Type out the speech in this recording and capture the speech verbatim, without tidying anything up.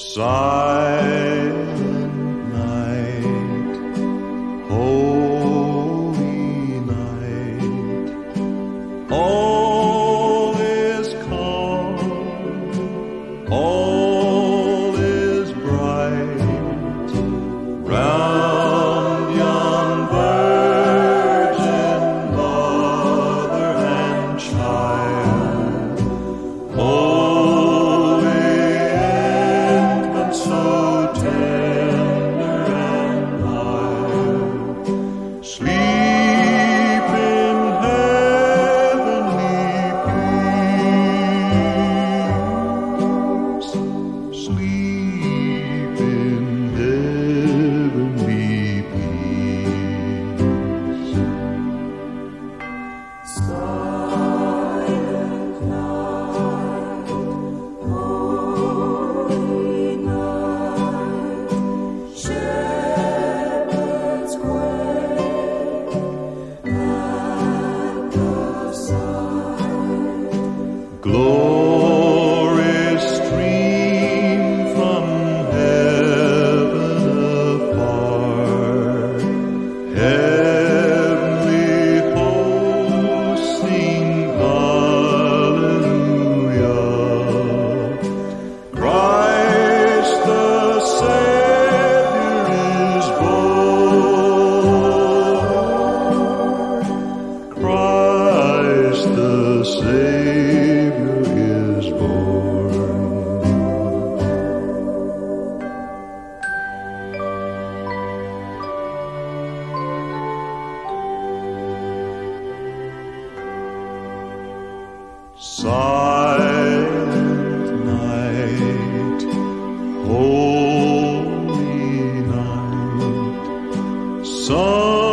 Silent night, holy night, all is calm, all is bright, round yon virgin mother and child, holy infant, so tender and mild, sleep in heavenly peace, sleep in heavenly peace. Silent night, holy night, shepherds quake at the sight. Glory stream from heaven afar, heavenly hosts sing hallelujah. Christ the Savior is born, Christ the Savior is born. Silent night, holy night, sun